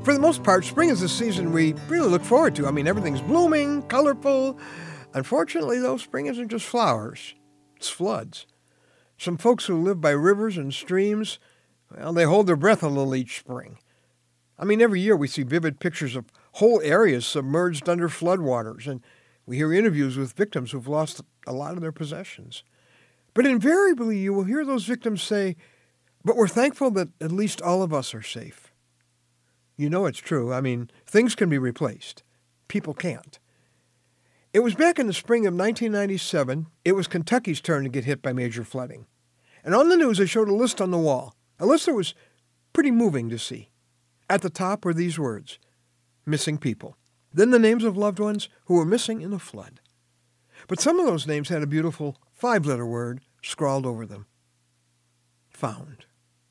For the most part, spring is the season we really look forward to. I mean, everything's blooming, colorful. Unfortunately, though, spring isn't just flowers. It's floods. Some folks who live by rivers and streams, well, they hold their breath a little each spring. I mean, every year we see vivid pictures of whole areas submerged under floodwaters, and we hear interviews with victims who've lost a lot of their possessions. But invariably, you will hear those victims say, "But we're thankful that at least all of us are safe." You know it's true. I mean, things can be replaced. People can't. It was back in the spring of 1997, it was Kentucky's turn to get hit by major flooding. And on the news, they showed a list on the wall, a list that was pretty moving to see. At the top were these words, missing people. Then the names of loved ones who were missing in the flood. But some of those names had a beautiful 5-letter word scrawled over them. Found.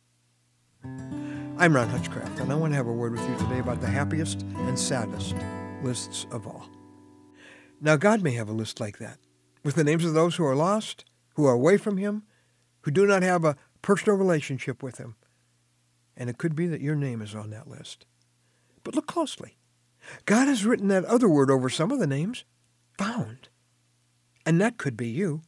I'm Ron Hutchcraft, and I want to have a word with you today about the happiest and saddest lists of all. Now, God may have a list like that, with the names of those who are lost, who are away from Him, who do not have a personal relationship with Him. And it could be that your name is on that list. But look closely. God has written that other word over some of the names, found. And that could be you.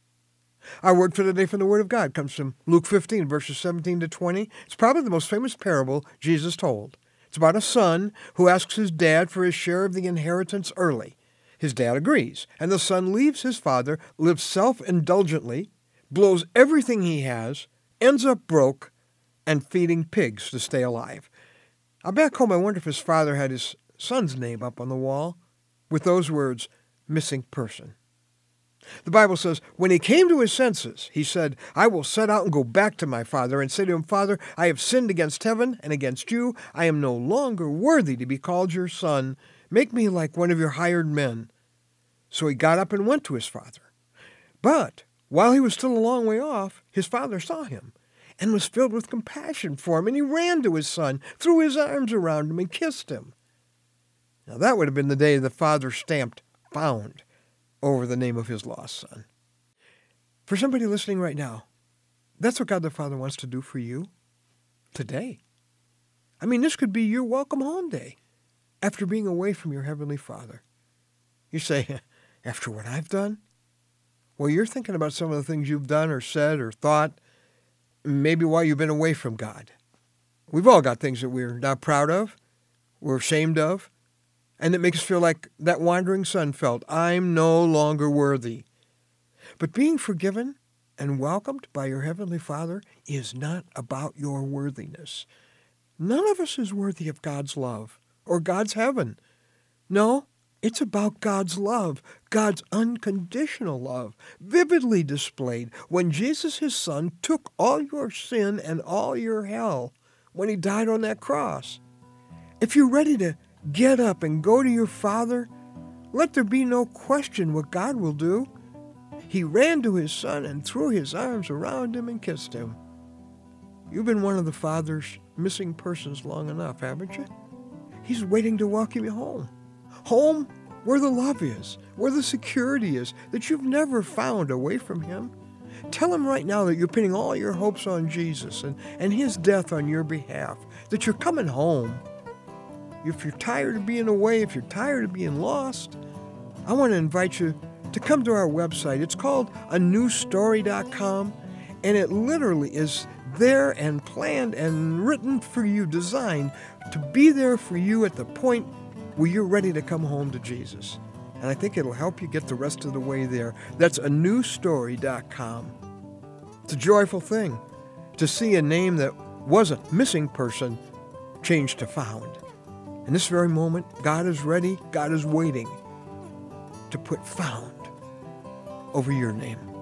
Our word for the day from the Word of God comes from Luke 15, verses 17 to 20. It's probably the most famous parable Jesus told. It's about a son who asks his dad for his share of the inheritance early. His dad agrees, and the son leaves his father, lives self-indulgently, blows everything he has, ends up broke, and feeding pigs to stay alive. Now back home, I wonder if his father had his son's name up on the wall with those words, missing person. The Bible says, when he came to his senses, he said, I will set out and go back to my father and say to him, Father, I have sinned against heaven and against you. I am no longer worthy to be called your son. Make me like one of your hired men. So he got up and went to his father. But while he was still a long way off, his father saw him and was filled with compassion for him. And he ran to his son, threw his arms around him, and kissed him. Now that would have been the day the father stamped found over the name of his lost son. For somebody listening right now, that's what God the Father wants to do for you today. I mean, this could be your welcome home day after being away from your Heavenly Father. You say, after what I've done? Well, you're thinking about some of the things you've done or said or thought, maybe while you've been away from God. We've all got things that we're not proud of, we're ashamed of, and it makes us feel like that wandering son felt, I'm no longer worthy. But being forgiven and welcomed by your Heavenly Father is not about your worthiness. None of us is worthy of God's love or God's heaven. No, it's about God's love, God's unconditional love, vividly displayed when Jesus, his son, took all your sin and all your hell when he died on that cross. If you're ready to get up and go to your Father, let there be no question what God will do. He ran to his son and threw his arms around him and kissed him. You've been one of the Father's missing persons long enough, haven't you? He's waiting to welcome you home. Home where the love is, where the security is that you've never found away from Him. Tell Him right now that you're pinning all your hopes on Jesus and His death on your behalf, that you're coming home. If you're tired of being away, if you're tired of being lost, I want to invite you to come to our website. It's called anewstory.com, and it literally is there and planned and written for you, designed to be there for you at the point where you're ready to come home to Jesus. And I think it'll help you get the rest of the way there. That's anewstory.com. It's a joyful thing to see a name that was a missing person changed to found. In this very moment, God is ready, God is waiting to put found over your name.